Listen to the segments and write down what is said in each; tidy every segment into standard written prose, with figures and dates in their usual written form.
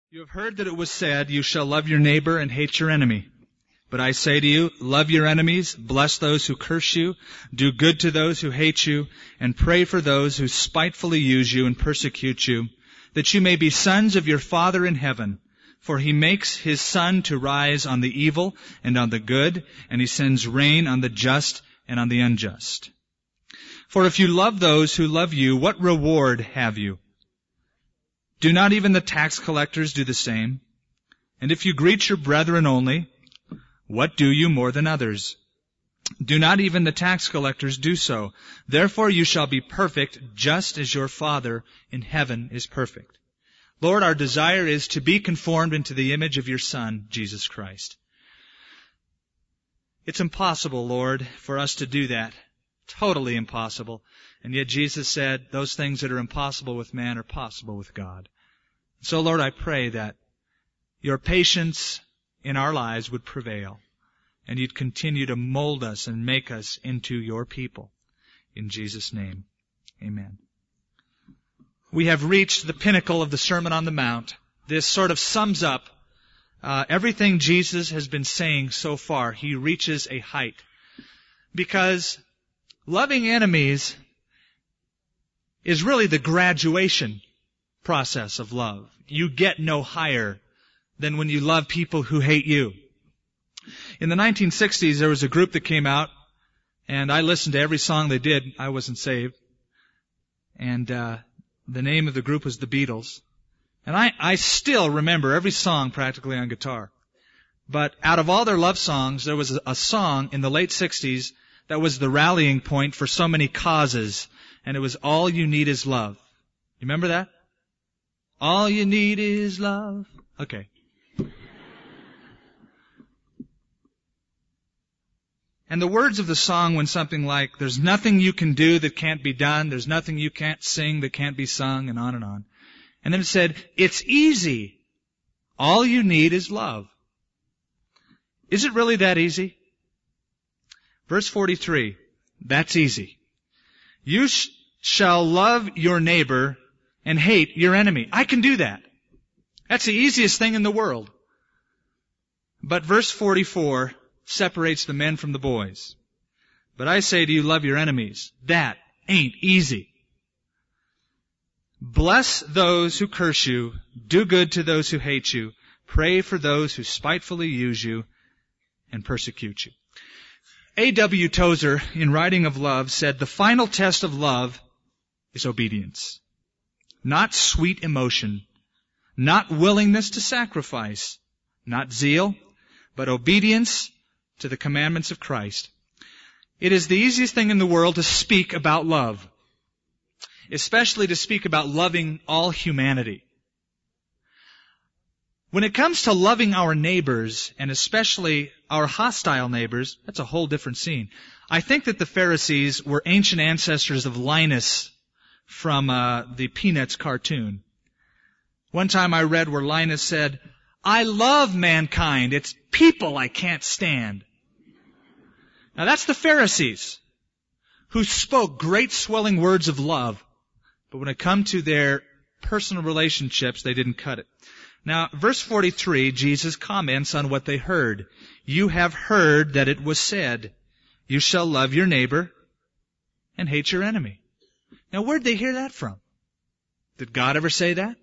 You have heard that it was said, you shall love your neighbor and hate your enemy. But I say to you, love your enemies, bless those who curse you, do good to those who hate you, and pray for those who spitefully use you and persecute you, that you may be sons of your Father in heaven. For he makes his sun to rise on the evil and on the good, and he sends rain on the just and on the unjust. For if you love those who love you, what reward have you? Do not even the tax collectors do the same? And if you greet your brethren only, what do you more than others? Do not even the tax collectors do so? Therefore you shall be perfect, just as your Father in heaven is perfect. Lord, our desire is to be conformed into the image of your Son, Jesus Christ. It's impossible, Lord, for us to do that. Totally impossible. And yet Jesus said, those things that are impossible with man are possible with God. So, Lord, I pray that your patience in our lives would prevail, and you'd continue to mold us and make us into your people. In Jesus' name, amen. We have reached the pinnacle of the Sermon on the Mount. This sort of sums up everything Jesus has been saying so far. He reaches a height. Because loving enemies is really the graduation process of love. You get no higher than when you love people who hate you. In the 1960s, there was a group that came out, and I listened to every song they did. I wasn't saved. And the name of the group was the Beatles. And I still remember every song practically on guitar. But out of all their love songs, there was a song in the late 60s that was the rallying point for so many causes. And it was All You Need Is Love. You remember that? All you need is love. Okay. And the words of the song went something like, there's nothing you can do that can't be done. There's nothing you can't sing that can't be sung, and on and on. And then it said, it's easy. All you need is love. Is it really that easy? Verse 43, that's easy. You shall love your neighbor and hate your enemy. I can do that. That's the easiest thing in the world. But verse 44 separates the men from the boys. But I say to you, love your enemies. That ain't easy. Bless those who curse you. Do good to those who hate you. Pray for those who spitefully use you and persecute you. A.W. Tozer, in writing of love, said the final test of love is obedience. Not sweet emotion, not willingness to sacrifice, not zeal, but obedience to the commandments of Christ. It is the easiest thing in the world to speak about love, especially to speak about loving all humanity. When it comes to loving our neighbors, and especially our hostile neighbors, that's a whole different scene. I think that the Pharisees were ancient ancestors of Linus from the Peanuts cartoon. One time I read where Linus said, I love mankind. It's people I can't stand. Now that's the Pharisees who spoke great swelling words of love, but when it come to their personal relationships, they didn't cut it. Now, verse 43, Jesus comments on what they heard. You have heard that it was said, you shall love your neighbor and hate your enemy. Now, where'd they hear that from? Did God ever say that?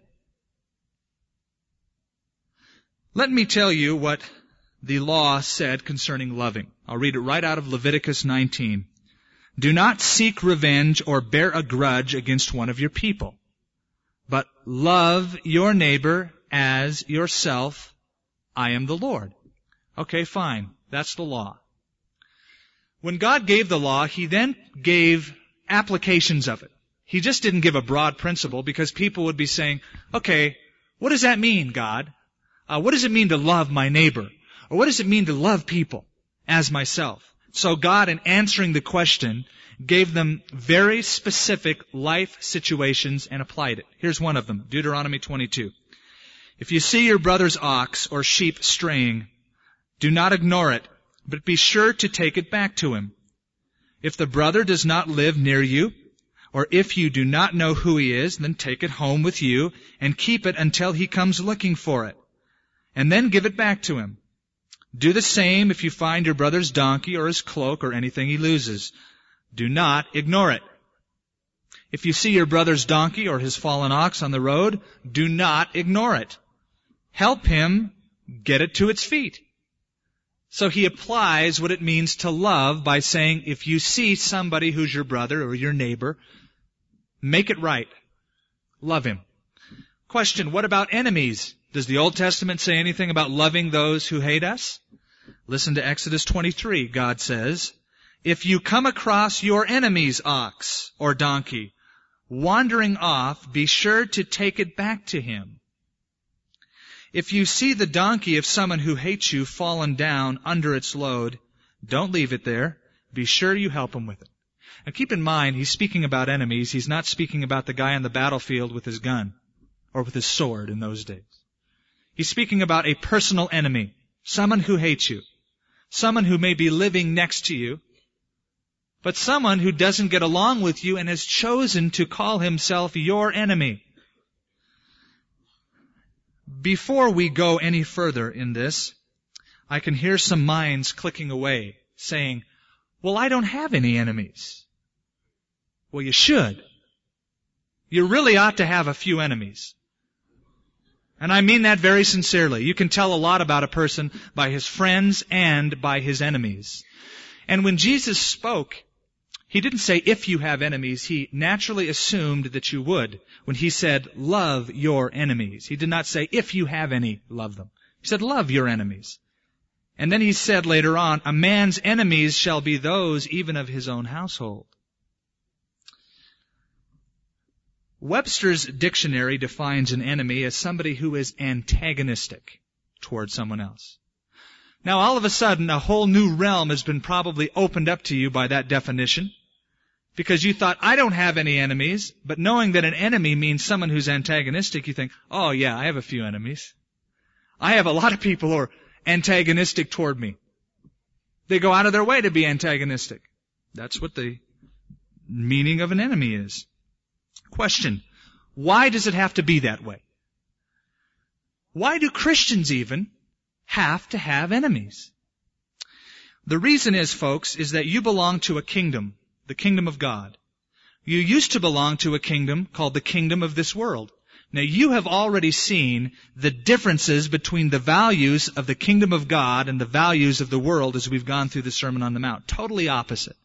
Let me tell you what the law said concerning loving. I'll read it right out of Leviticus 19. Do not seek revenge or bear a grudge against one of your people, but love your neighbor as yourself. I am the Lord. Okay, fine. That's the law. When God gave the law, He then gave applications of it. He just didn't give a broad principle because people would be saying, okay, what does that mean, God? What does it mean to love my neighbor? Or what does it mean to love people as myself? So God, in answering the question, gave them very specific life situations and applied it. Here's one of them, Deuteronomy 22. If you see your brother's ox or sheep straying, do not ignore it, but be sure to take it back to him. If the brother does not live near you, Or if you do not know who he is, then take it home with you and keep it until he comes looking for it, and then give it back to him. Do the same if you find your brother's donkey or his cloak or anything he loses. Do not ignore it. If you see your brother's donkey or his fallen ox on the road, do not ignore it. Help him get it to its feet. So he applies what it means to love by saying, if you see somebody who's your brother or your neighbor, make it right. Love him. Question, what about enemies? Does the Old Testament say anything about loving those who hate us? Listen to Exodus 23. God says, if you come across your enemy's ox or donkey wandering off, be sure to take it back to him. If you see the donkey of someone who hates you fallen down under its load, don't leave it there. Be sure you help him with it. Now keep in mind, he's speaking about enemies. He's not speaking about the guy on the battlefield with his gun or with his sword in those days. He's speaking about a personal enemy, someone who hates you, someone who may be living next to you, but someone who doesn't get along with you and has chosen to call himself your enemy. Before we go any further in this, I can hear some minds clicking away, saying, well, I don't have any enemies. Well, you should. You really ought to have a few enemies. And I mean that very sincerely. You can tell a lot about a person by his friends and by his enemies. And when Jesus spoke, he didn't say, if you have enemies. He naturally assumed that you would. When he said, love your enemies. He did not say, if you have any, love them. He said, love your enemies. And then he said later on, a man's enemies shall be those even of his own household. Webster's dictionary defines an enemy as somebody who is antagonistic toward someone else. Now, all of a sudden, a whole new realm has been probably opened up to you by that definition, because you thought, I don't have any enemies, but knowing that an enemy means someone who's antagonistic, you think, oh yeah, I have a few enemies. I have a lot of people who are antagonistic toward me. They go out of their way to be antagonistic. That's what the meaning of an enemy is. Question, why does it have to be that way? Why do Christians even have to have enemies? The reason is, folks, is that you belong to a kingdom, the kingdom of God. You used to belong to a kingdom called the kingdom of this world. Now, you have already seen the differences between the values of the kingdom of God and the values of the world as we've gone through the Sermon on the Mount. Totally opposite.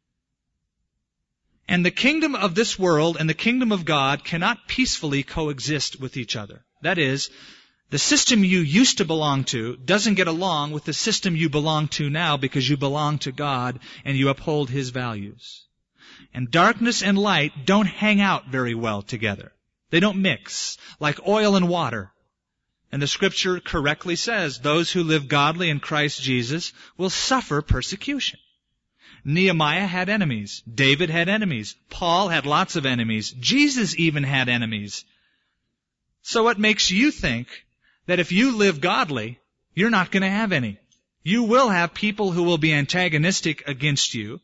And the kingdom of this world and the kingdom of God cannot peacefully coexist with each other. That is, the system you used to belong to doesn't get along with the system you belong to now because you belong to God and you uphold His values. And darkness and light don't hang out very well together. They don't mix like oil and water. And the Scripture correctly says those who live godly in Christ Jesus will suffer persecution. Nehemiah had enemies. David had enemies. Paul had lots of enemies. Jesus even had enemies. So what makes you think that if you live godly, you're not going to have any? You will have people who will be antagonistic against you.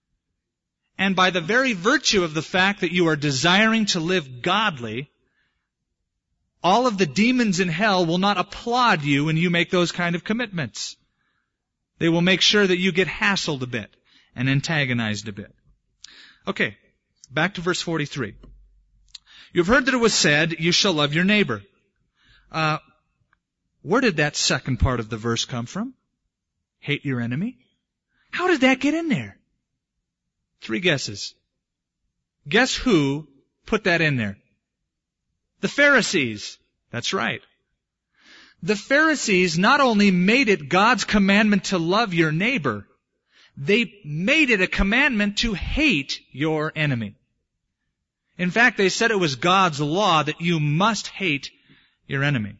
And by the very virtue of the fact that you are desiring to live godly, all of the demons in hell will not applaud you when you make those kind of commitments. They will make sure that you get hassled a bit and antagonized a bit. Okay, back to verse 43. You've heard that it was said, you shall love your neighbor. Where did that second part of the verse come from? Hate your enemy? How did that get in there? 3 guesses. Guess who put that in there? The Pharisees. That's right. The Pharisees not only made it God's commandment to love your neighbor, they made it a commandment to hate your enemy. In fact, they said it was God's law that you must hate your enemy.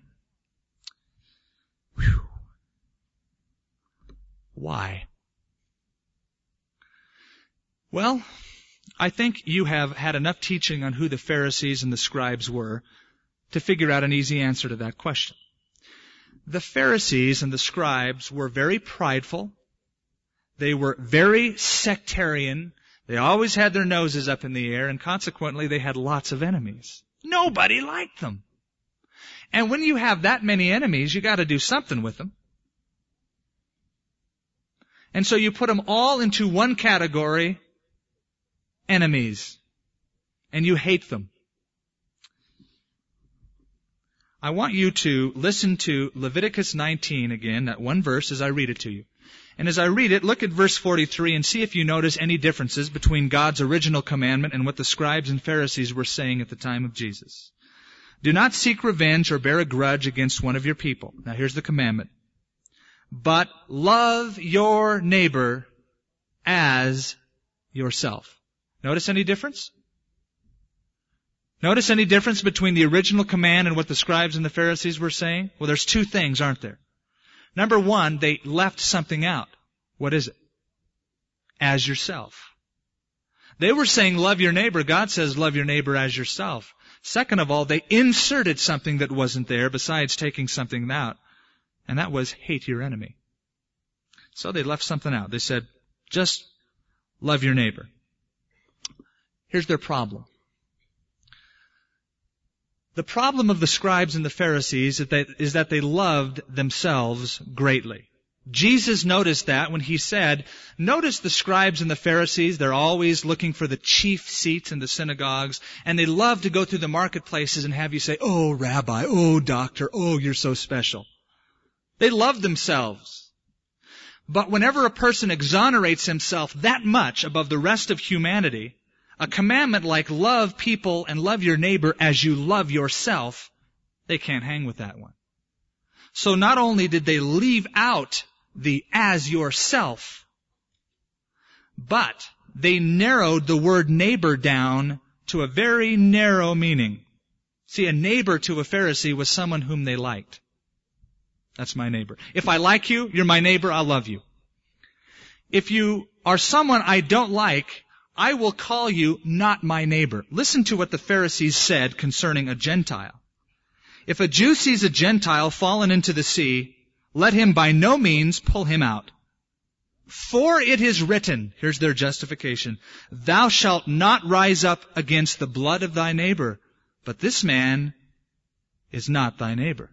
Whew. Why? Well, I think you have had enough teaching on who the Pharisees and the scribes were to figure out an easy answer to that question. The Pharisees and the scribes were very prideful. They were very sectarian. They always had their noses up in the air, and consequently they had lots of enemies. Nobody liked them. And when you have that many enemies, you got to do something with them. And so you put them all into one category, enemies. And you hate them. I want you to listen to Leviticus 19 again, that one verse, as I read it to you. And as I read it, look at verse 43 and see if you notice any differences between God's original commandment and what the scribes and Pharisees were saying at the time of Jesus. Do not seek revenge or bear a grudge against one of your people. Now here's the commandment. But love your neighbor as yourself. Notice any difference? Notice any difference between the original command and what the scribes and the Pharisees were saying? Well, there's two things, aren't there? Number one, they left something out. What is it? As yourself. They were saying love your neighbor. God says love your neighbor as yourself. Second of all, they inserted something that wasn't there besides taking something out. And that was hate your enemy. So they left something out. They said, just love your neighbor. Here's their problem. The problem of the scribes and the Pharisees is that they loved themselves greatly. Jesus noticed that when he said, notice the scribes and the Pharisees, they're always looking for the chief seats in the synagogues, and they love to go through the marketplaces and have you say, oh, Rabbi, oh, doctor, oh, you're so special. They love themselves. But whenever a person exonerates himself that much above the rest of humanity, a commandment like love people and love your neighbor as you love yourself, they can't hang with that one. So not only did they leave out the as yourself, but they narrowed the word neighbor down to a very narrow meaning. See, a neighbor to a Pharisee was someone whom they liked. That's my neighbor. If I like you, you're my neighbor, I'll love you. If you are someone I don't like, I will call you not my neighbor. Listen to what the Pharisees said concerning a Gentile. If a Jew sees a Gentile fallen into the sea, let him by no means pull him out. For it is written, here's their justification, thou shalt not rise up against the blood of thy neighbor, but this man is not thy neighbor.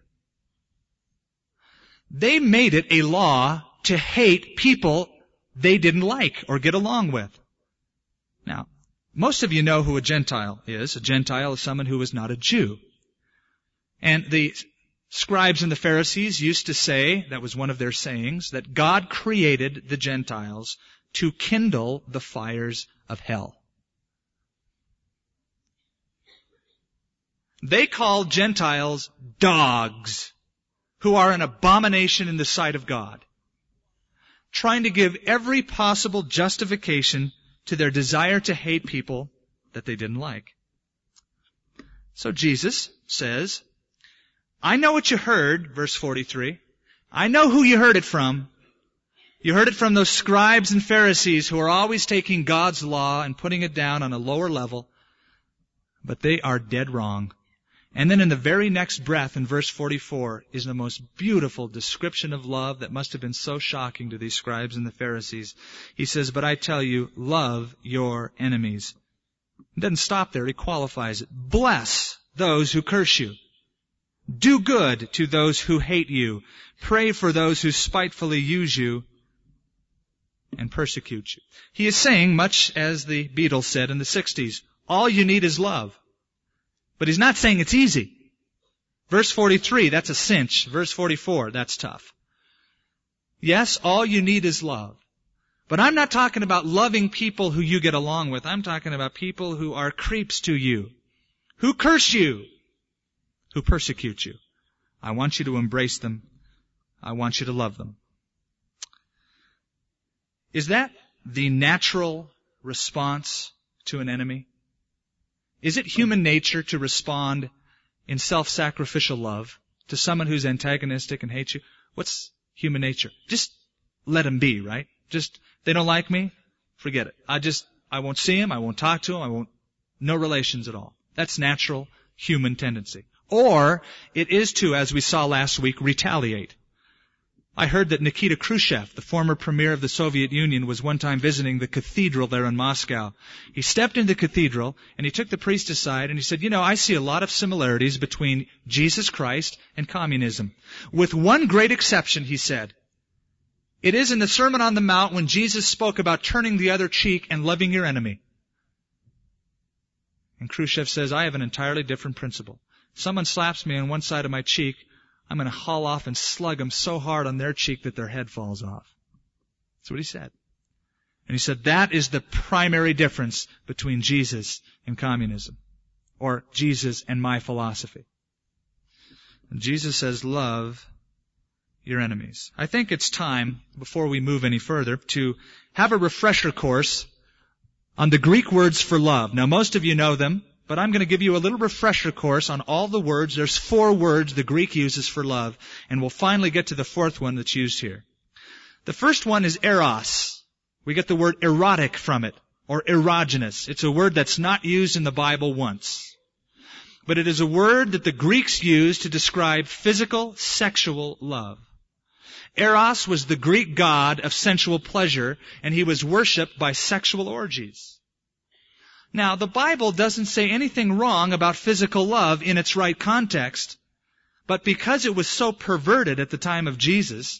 They made it a law to hate people they didn't like or get along with. Now, most of you know who a Gentile is. A Gentile is someone who is not a Jew. And the scribes and the Pharisees used to say, that was one of their sayings, that God created the Gentiles to kindle the fires of hell. They called Gentiles dogs, who are an abomination in the sight of God, trying to give every possible justification to their desire to hate people that they didn't like. So Jesus says, I know what you heard, verse 43. I know who you heard it from. You heard it from those scribes and Pharisees who are always taking God's law and putting it down on a lower level. But they are dead wrong. And then in the very next breath, in verse 44, is the most beautiful description of love that must have been so shocking to these scribes and the Pharisees. He says, but I tell you, love your enemies. He doesn't stop there. He qualifies it. Bless those who curse you. Do good to those who hate you. Pray for those who spitefully use you and persecute you. He is saying, much as the Beatles said in the 60s, all you need is love. But he's not saying it's easy. Verse 43, that's a cinch. Verse 44, that's tough. Yes, all you need is love. But I'm not talking about loving people who you get along with. I'm talking about people who are creeps to you, who curse you, who persecute you. I want you to embrace them. I want you to love them. Is that the natural response to an enemy? Is it human nature to respond in self-sacrificial love to someone who's antagonistic and hates you? What's human nature? Just let them be, right? Just, they don't like me? Forget it. I won't see them. I won't talk to them. No relations at all. That's natural human tendency. Or it is to, as we saw last week, retaliate. I heard that Nikita Khrushchev, the former premier of the Soviet Union, was one time visiting the cathedral there in Moscow. He stepped into the cathedral and he took the priest aside and he said, I see a lot of similarities between Jesus Christ and communism. With one great exception, he said. It is in the Sermon on the Mount when Jesus spoke about turning the other cheek and loving your enemy. And Khrushchev says, I have an entirely different principle. Someone slaps me on one side of my cheek, I'm going to haul off and slug them so hard on their cheek that their head falls off. That's what he said. And he said that is the primary difference between Jesus and communism, or Jesus and my philosophy. And Jesus says, love your enemies. I think it's time, before we move any further, to have a refresher course on the Greek words for love. Now, most of you know them, but I'm going to give you a little refresher course on all the words. There's 4 words the Greek uses for love, and we'll finally get to the 4th one that's used here. The first one is eros. We get the word erotic from it, or erogenous. It's a word that's not used in the Bible once. But it is a word that the Greeks used to describe physical, sexual love. Eros was the Greek god of sensual pleasure, and he was worshipped by sexual orgies. Now, the Bible doesn't say anything wrong about physical love in its right context, but because it was so perverted at the time of Jesus,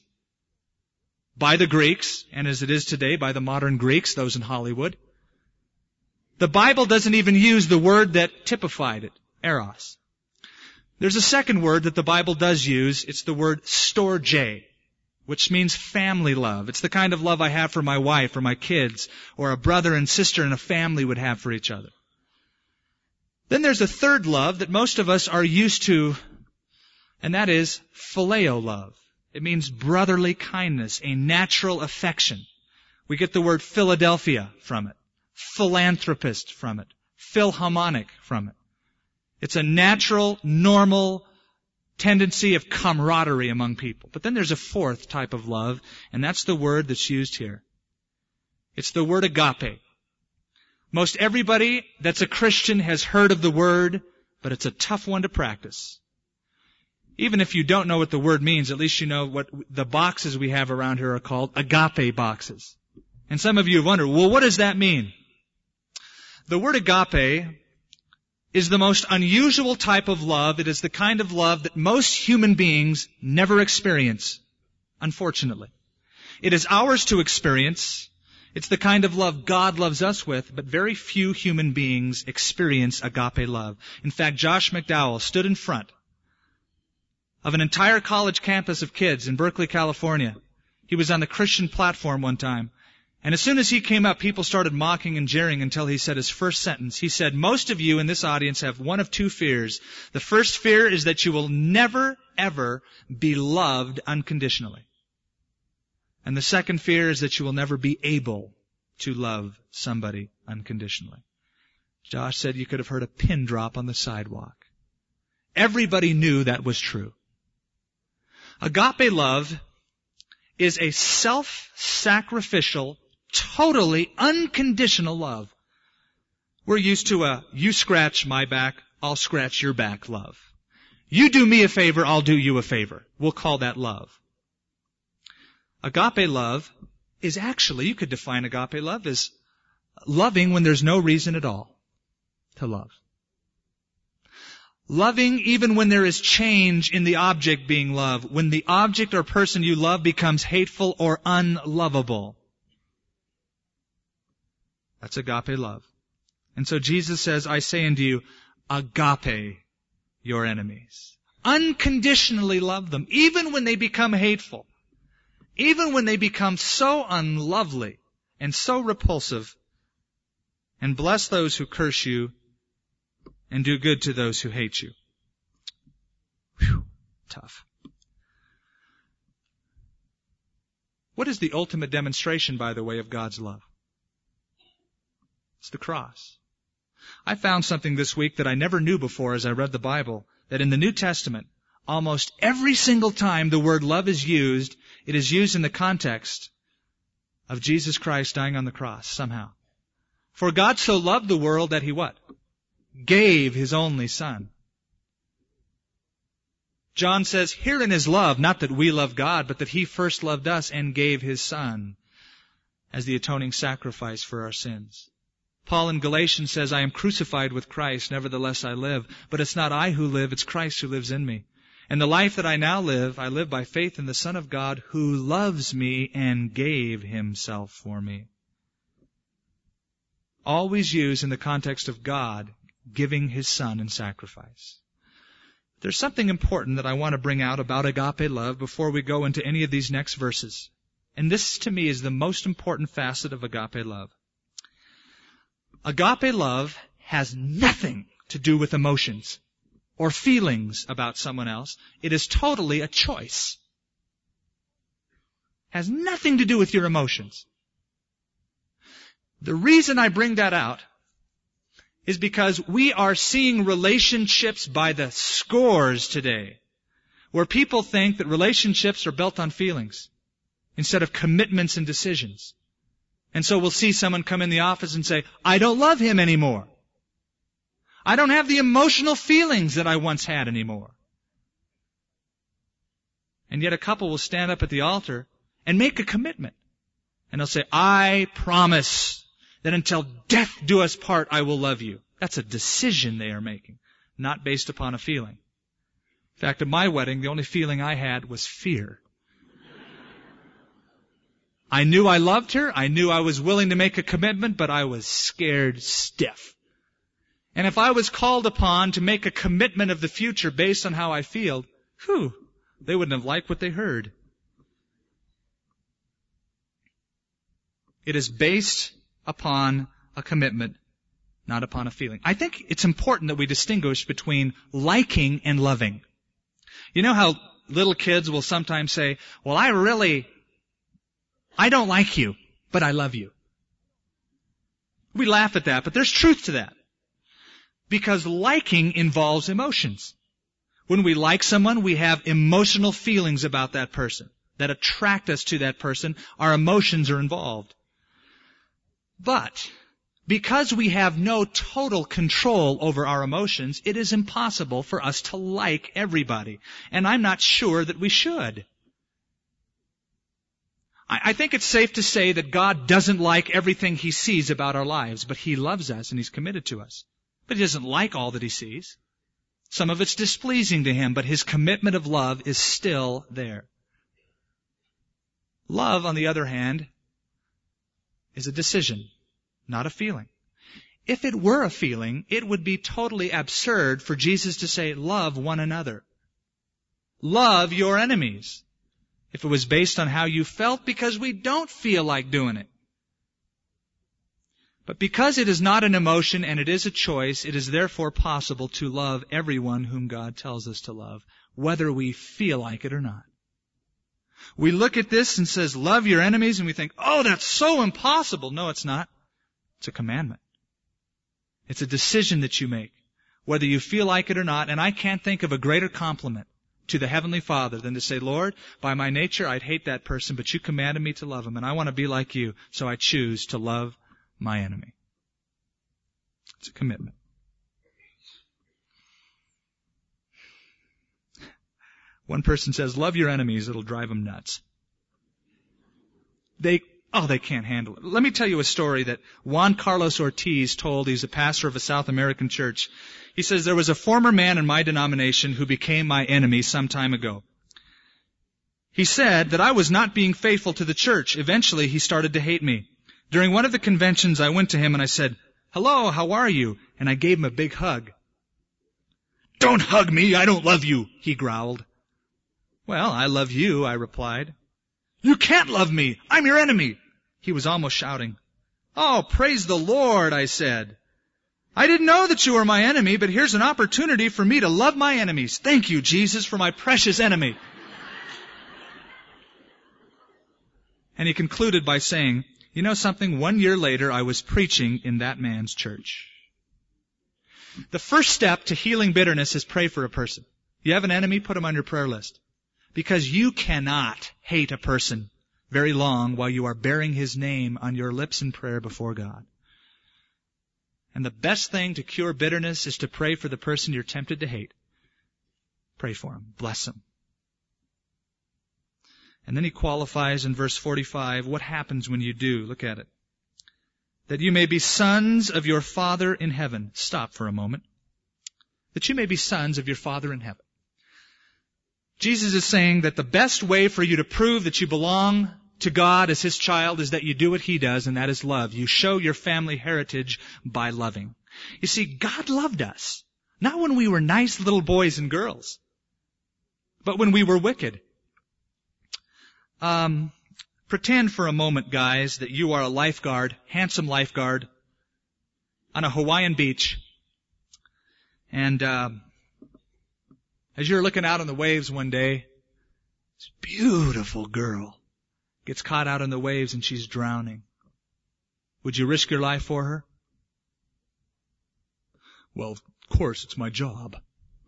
by the Greeks, and as it is today by the modern Greeks, those in Hollywood, the Bible doesn't even use the word that typified it, eros. There's a second word that the Bible does use. It's the word storge, which means family love. It's the kind of love I have for my wife or my kids, or a brother and sister in a family would have for each other. Then there's a third love that most of us are used to, and that is phileo love. It means brotherly kindness, a natural affection. We get the word Philadelphia from it, philanthropist from it, philharmonic from it. It's a natural, normal tendency of camaraderie among people. But then there's a 4th type of love, and that's the word that's used here. It's the word agape. Most everybody that's a Christian has heard of the word, but it's a tough one to practice. Even if you don't know what the word means, at least you know what the boxes we have around here are called agape boxes. And some of you have wondered, well, what does that mean? The word agape is the most unusual type of love. It is the kind of love that most human beings never experience, unfortunately. It is ours to experience. It's the kind of love God loves us with, but very few human beings experience agape love. In fact, Josh McDowell stood in front of an entire college campus of kids in Berkeley, California. He was on the Christian platform one time. And as soon as he came up, people started mocking and jeering until he said his first sentence. He said, most of you in this audience have one of 2 fears. The first fear is that you will never, ever be loved unconditionally. And the second fear is that you will never be able to love somebody unconditionally. Josh said you could have heard a pin drop on the sidewalk. Everybody knew that was true. Agape love is a self-sacrificial, totally unconditional love. We're used to a you scratch my back, I'll scratch your back love. You do me a favor, I'll do you a favor. We'll call that love. Agape love is actually, you could define agape love as loving when there's no reason at all to love. Loving even when there is change in the object being loved, when the object or person you love becomes hateful or unlovable. That's agape love. And so Jesus says, I say unto you, agape your enemies. Unconditionally love them, even when they become hateful. Even when they become so unlovely and so repulsive. And bless those who curse you and do good to those who hate you. Whew, tough. What is the ultimate demonstration, by the way, of God's love? It's the cross. I found something this week that I never knew before as I read the Bible, that in the New Testament, almost every single time the word love is used, it is used in the context of Jesus Christ dying on the cross, somehow. For God so loved the world that He what? Gave His only Son. John says, herein is love, not that we love God, but that He first loved us and gave His Son as the atoning sacrifice for our sins. Paul in Galatians says, I am crucified with Christ, nevertheless I live. But it's not I who live, it's Christ who lives in me. And the life that I now live, I live by faith in the Son of God who loves me and gave Himself for me. Always used in the context of God giving His Son in sacrifice. There's something important that I want to bring out about agape love before we go into any of these next verses. And this, to me, is the most important facet of agape love. Agape love has nothing to do with emotions or feelings about someone else. It is totally a choice. Has nothing to do with your emotions. The reason I bring that out is because we are seeing relationships by the scores today, where people think that relationships are built on feelings instead of commitments and decisions. And so we'll see someone come in the office and say, I don't love him anymore. I don't have the emotional feelings that I once had anymore. And yet a couple will stand up at the altar and make a commitment. And they'll say, I promise that until death do us part, I will love you. That's a decision they are making, not based upon a feeling. In fact, at my wedding, the only feeling I had was fear. I knew I loved her. I knew I was willing to make a commitment, but I was scared stiff. And if I was called upon to make a commitment of the future based on how I feel, they wouldn't have liked what they heard. It is based upon a commitment, not upon a feeling. I think it's important that we distinguish between liking and loving. You know how little kids will sometimes say, well, I don't like you, but I love you. We laugh at that, but there's truth to that. Because liking involves emotions. When we like someone, we have emotional feelings about that person that attract us to that person. Our emotions are involved. But because we have no total control over our emotions, it is impossible for us to like everybody. And I'm not sure that we should. I think it's safe to say that God doesn't like everything He sees about our lives, but He loves us and He's committed to us. But He doesn't like all that He sees. Some of it's displeasing to Him, but His commitment of love is still there. Love, on the other hand, is a decision, not a feeling. If it were a feeling, it would be totally absurd for Jesus to say, love one another. Love your enemies. If it was based on how you felt, because we don't feel like doing it. But because it is not an emotion and it is a choice, it is therefore possible to love everyone whom God tells us to love, whether we feel like it or not. We look at this and says, love your enemies, and we think, oh, that's so impossible. No, it's not. It's a commandment. It's a decision that you make, whether you feel like it or not, and I can't think of a greater compliment to the Heavenly Father than to say, Lord, by my nature I'd hate that person, but you commanded me to love him, and I want to be like you, so I choose to love my enemy. It's a commitment. One person says, love your enemies, it'll drive them nuts. They can't handle it. Let me tell you a story that Juan Carlos Ortiz told. He's a pastor of a South American church. He says, there was a former man in my denomination who became my enemy some time ago. He said that I was not being faithful to the church. Eventually, he started to hate me. During one of the conventions, I went to him and I said, hello, how are you? And I gave him a big hug. Don't hug me, I don't love you, he growled. Well, I love you, I replied. You can't love me, I'm your enemy. He was almost shouting. Oh, praise the Lord, I said. I didn't know that you were my enemy, but here's an opportunity for me to love my enemies. Thank you, Jesus, for my precious enemy. And he concluded by saying, you know something? 1 year later, I was preaching in that man's church. The first step to healing bitterness is pray for a person. You have an enemy, put him on your prayer list. Because you cannot hate a person very long while you are bearing his name on your lips in prayer before God. And the best thing to cure bitterness is to pray for the person you're tempted to hate. Pray for him. Bless him. And then he qualifies in verse 45 what happens when you do. Look at it. That you may be sons of your Father in heaven. Stop for a moment. That you may be sons of your Father in heaven. Jesus is saying that the best way for you to prove that you belong to God as His child is that you do what He does, and that is love. You show your family heritage by loving. You see, God loved us. Not when we were nice little boys and girls, but when we were wicked. Pretend for a moment, guys, that you are a lifeguard, handsome lifeguard, on a Hawaiian beach. And as you're looking out on the waves one day, this beautiful girl gets caught out in the waves and she's drowning. Would you risk your life for her? Well, of course, it's my job.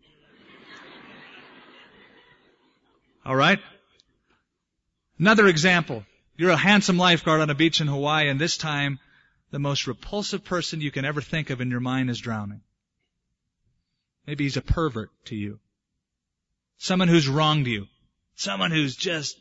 All right? Another example. You're a handsome lifeguard on a beach in Hawaii, and this time the most repulsive person you can ever think of in your mind is drowning. Maybe he's a pervert to you. Someone who's wronged you. Someone who's just...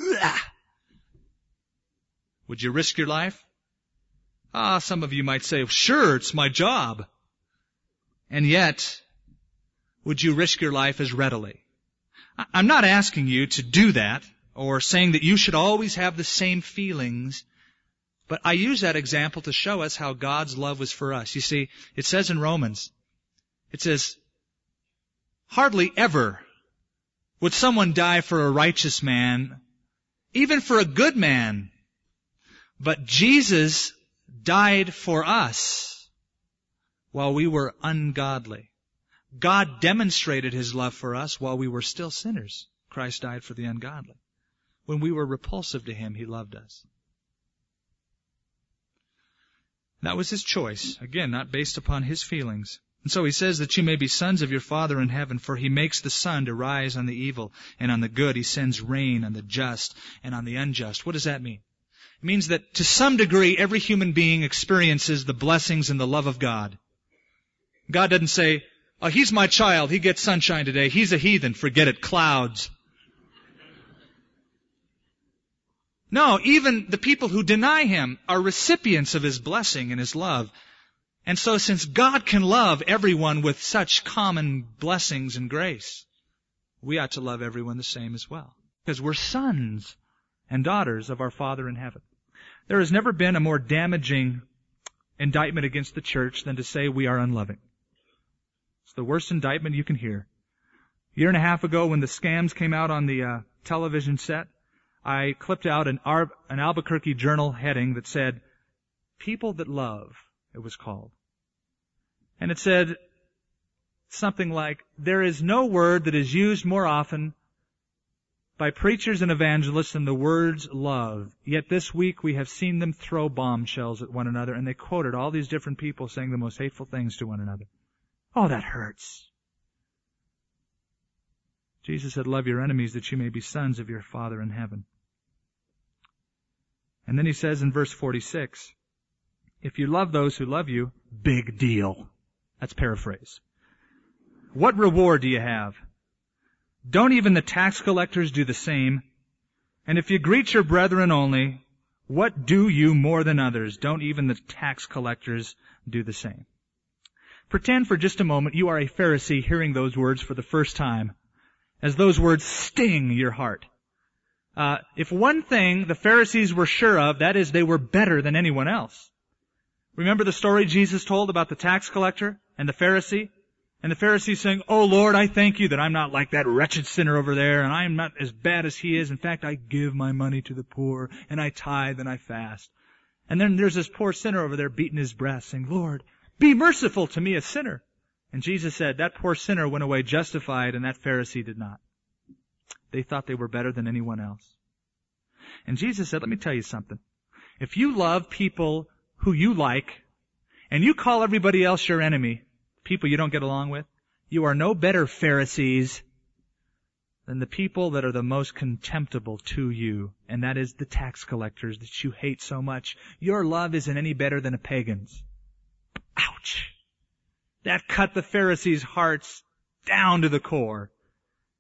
Would you risk your life? Some of you might say, sure, it's my job. And yet, would you risk your life as readily? I'm not asking you to do that, or saying that you should always have the same feelings, but I use that example to show us how God's love was for us. You see, it says in Romans, it says, hardly ever would someone die for a righteous man, even for a good man. But Jesus died for us while we were ungodly. God demonstrated His love for us while we were still sinners. Christ died for the ungodly. When we were repulsive to Him, He loved us. That was His choice. Again, not based upon His feelings. And so He says that you may be sons of your Father in heaven, for He makes the sun to rise on the evil and on the good. He sends rain on the just and on the unjust. What does that mean? It means that to some degree, every human being experiences the blessings and the love of God. God doesn't say, oh, he's my child, he gets sunshine today. He's a heathen, forget it, clouds. No, even the people who deny Him are recipients of His blessing and His love. And so since God can love everyone with such common blessings and grace, we ought to love everyone the same as well. Because we're sons and daughters of our Father in heaven. There has never been a more damaging indictment against the church than to say we are unloving. It's the worst indictment you can hear. A year and a half ago when the scams came out on the television set, I clipped out an Albuquerque Journal heading that said, People That Love, it was called. And it said something like, there is no word that is used more often by preachers and evangelists than the words love. Yet this week we have seen them throw bombshells at one another, and they quoted all these different people saying the most hateful things to one another. Oh, that hurts. Jesus said, love your enemies that you may be sons of your Father in heaven. And then He says in verse 46, if you love those who love you, big deal. That's paraphrase. What reward do you have? Don't even the tax collectors do the same? And if you greet your brethren only, what do you more than others? Don't even the tax collectors do the same? Pretend for just a moment you are a Pharisee hearing those words for the first time, as those words sting your heart. If one thing the Pharisees were sure of, that is they were better than anyone else. Remember the story Jesus told about the tax collector and the Pharisee? And the Pharisee saying, oh Lord, I thank you that I'm not like that wretched sinner over there, and I am not as bad as he is. In fact, I give my money to the poor, and I tithe, and I fast. And then there's this poor sinner over there beating his breast, saying, Lord, be merciful to me, a sinner. And Jesus said, that poor sinner went away justified, and that Pharisee did not. They thought they were better than anyone else. And Jesus said, let me tell you something. If you love people who you like, and you call everybody else your enemy, people you don't get along with, you are no better Pharisees than the people that are the most contemptible to you, and that is the tax collectors that you hate so much. Your love isn't any better than a pagan's. Ouch! That cut the Pharisees' hearts down to the core.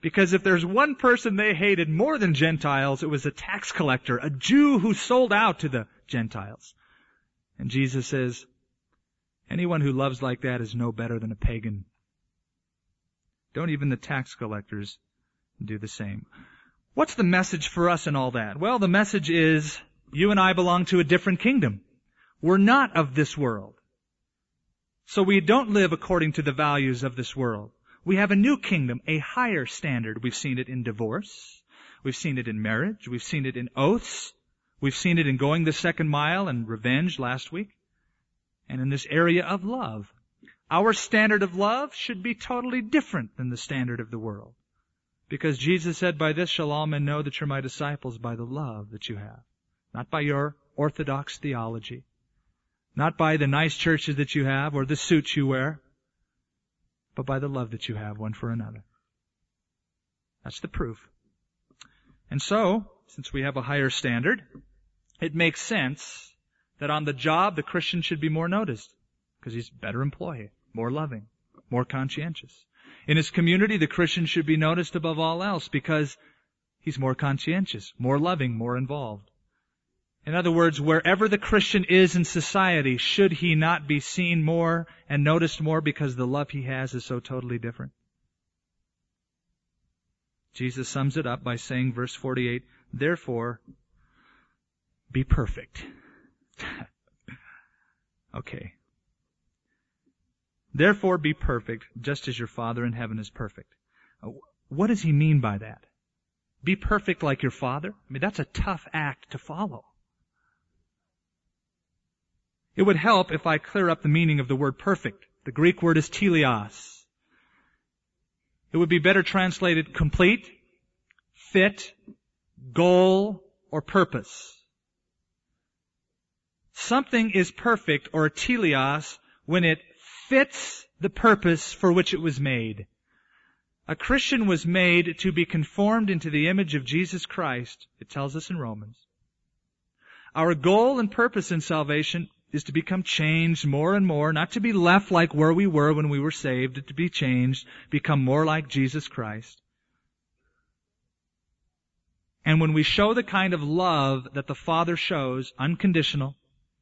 Because if there's one person they hated more than Gentiles, it was a tax collector, a Jew who sold out to the Gentiles. And Jesus says, anyone who loves like that is no better than a pagan. Don't even the tax collectors do the same. What's the message for us in all that? Well, the message is, you and I belong to a different kingdom. We're not of this world. So we don't live according to the values of this world. We have a new kingdom, a higher standard. We've seen it in divorce. We've seen it in marriage. We've seen it in oaths. We've seen it in going the second mile and revenge last week. And in this area of love. Our standard of love should be totally different than the standard of the world. Because Jesus said, by this shall all men know that you're my disciples, by the love that you have. Not by your orthodox theology. Not by the nice churches that you have or the suits you wear. But by the love that you have one for another. That's the proof. And so, since we have a higher standard, it makes sense that on the job the Christian should be more noticed. Because he's a better employee, more loving, more conscientious. In his community, the Christian should be noticed above all else because he's more conscientious, more loving, more involved. In other words, wherever the Christian is in society, should he not be seen more and noticed more because the love he has is so totally different? Jesus sums it up by saying, verse 48, therefore, be perfect. Okay. Therefore be perfect, just as your Father in heaven is perfect. What does he mean by that? Be perfect like your Father? I mean, that's a tough act to follow. It would help if I clear up the meaning of the word perfect. The Greek word is teleos. It would be better translated complete, fit, goal, or purpose. Something is perfect or teleos when it fits the purpose for which it was made. A Christian was made to be conformed into the image of Jesus Christ, it tells us in Romans. Our goal and purpose in salvation is to become changed more and more, not to be left like where we were when we were saved, but to be changed, become more like Jesus Christ. And when we show the kind of love that the Father shows, unconditional,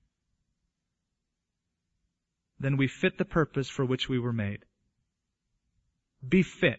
then we fit the purpose for which we were made. Be fit.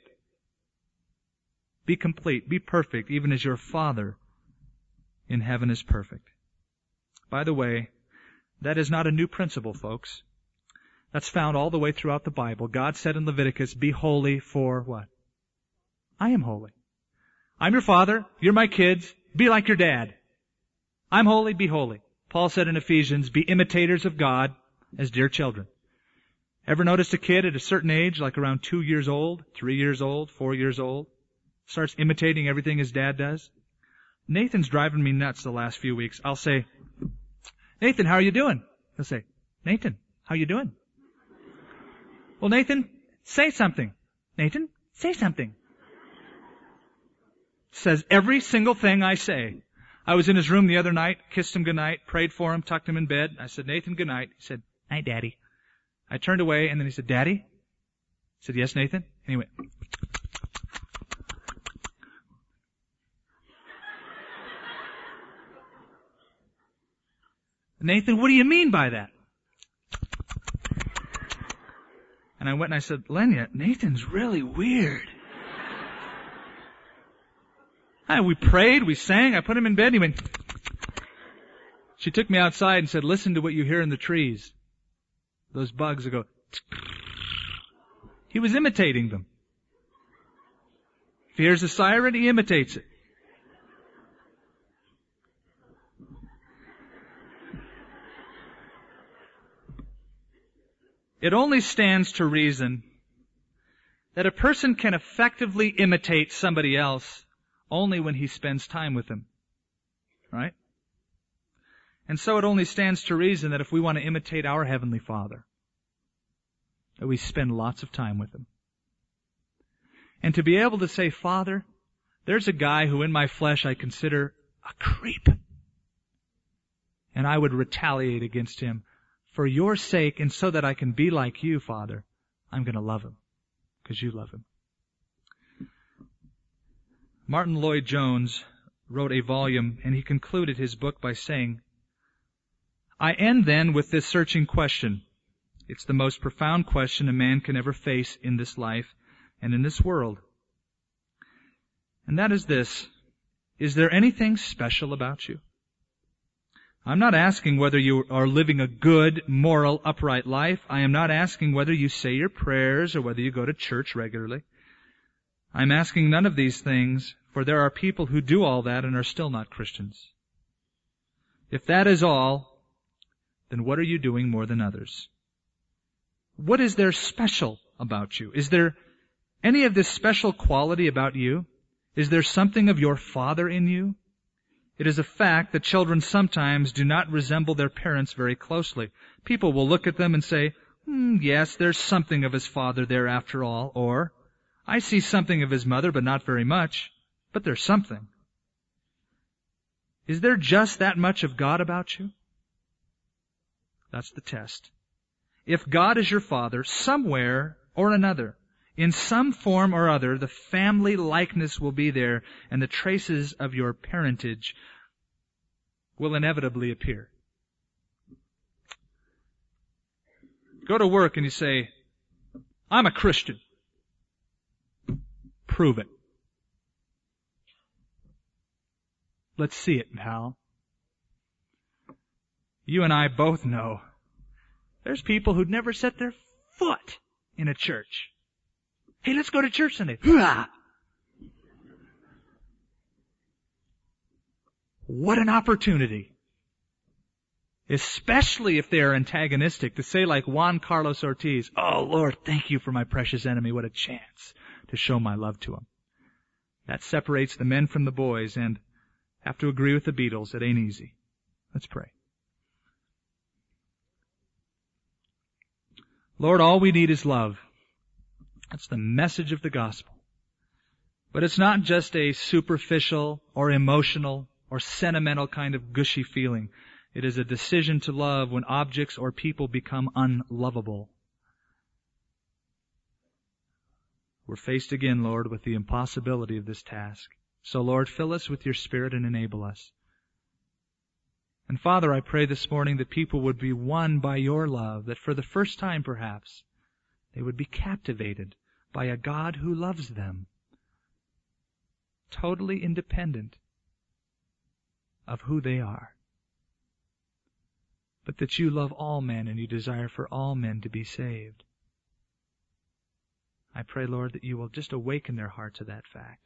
Be complete. Be perfect, even as your Father in heaven is perfect. By the way, that is not a new principle, folks. That's found all the way throughout the Bible. God said in Leviticus, be holy for what? I am holy. I'm your father. You're my kids. Be like your dad. I'm holy. Be holy. Paul said in Ephesians, be imitators of God as dear children. Ever noticed a kid at a certain age, like around 2 years old, 3 years old, 4 years old, starts imitating everything his dad does? Nathan's driving me nuts the last few weeks. I'll say, Nathan, how are you doing? He'll say, Nathan, how are you doing? Well, Nathan, say something. Nathan, say something. Says every single thing I say. I was in his room the other night, kissed him goodnight, prayed for him, tucked him in bed. I said, Nathan, good night. He said, night, Daddy. I turned away and then he said, Daddy? I said, yes, Nathan. And he went, Nathan, what do you mean by that? And I went and I said, Lenya, Nathan's really weird. We prayed, we sang, I put him in bed, and he went. She took me outside and said, listen to what you hear in the trees. Those bugs that go. He was imitating them. If he hears a siren, he imitates it. It only stands to reason that a person can effectively imitate somebody else only when he spends time with them. Right? And so it only stands to reason that if we want to imitate our Heavenly Father, that we spend lots of time with Him. And to be able to say, Father, there's a guy who in my flesh I consider a creep. And I would retaliate against him. For your sake and so that I can be like you, Father, I'm going to love him. Because you love him. Martin Lloyd-Jones wrote a volume, and he concluded his book by saying, "I end then with this searching question. It's the most profound question a man can ever face in this life and in this world. And that is this: is there anything special about you? I'm not asking whether you are living a good, moral, upright life. I am not asking whether you say your prayers or whether you go to church regularly. I'm asking none of these things, for there are people who do all that and are still not Christians. If that is all, then what are you doing more than others? What is there special about you? Is there any of this special quality about you? Is there something of your Father in you? It is a fact that children sometimes do not resemble their parents very closely. People will look at them and say, yes, there's something of his father there after all, or, I see something of his mother, but not very much, but there's something. Is there just that much of God about you? That's the test. If God is your Father, somewhere or another, in some form or other, the family likeness will be there, and the traces of your parentage will inevitably appear. Go to work and you say, I'm a Christian. Prove it. Let's see it, pal. You and I both know there's people who'd never set their foot in a church. Hey, let's go to church Sunday. Hoo-ah! What an opportunity. Especially if they are antagonistic, to say like Juan Carlos Ortiz, oh Lord, thank you for my precious enemy. What a chance to show my love to him. That separates the men from the boys, and have to agree with the Beatles, it ain't easy. Let's pray. Lord, all we need is love. That's the message of the gospel. But it's not just a superficial or emotional or sentimental kind of gushy feeling. It is a decision to love when objects or people become unlovable. We're faced again, Lord, with the impossibility of this task. So, Lord, fill us with your Spirit and enable us. And Father, I pray this morning that people would be won by your love, that for the first time perhaps, they would be captivated by a God who loves them, totally independent of who they are. But that you love all men and you desire for all men to be saved. I pray, Lord, that you will just awaken their heart to that fact.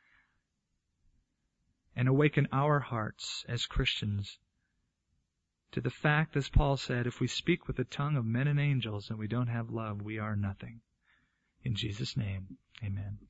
And awaken our hearts as Christians to the fact, as Paul said, if we speak with the tongue of men and angels and we don't have love, we are nothing. In Jesus' name, amen.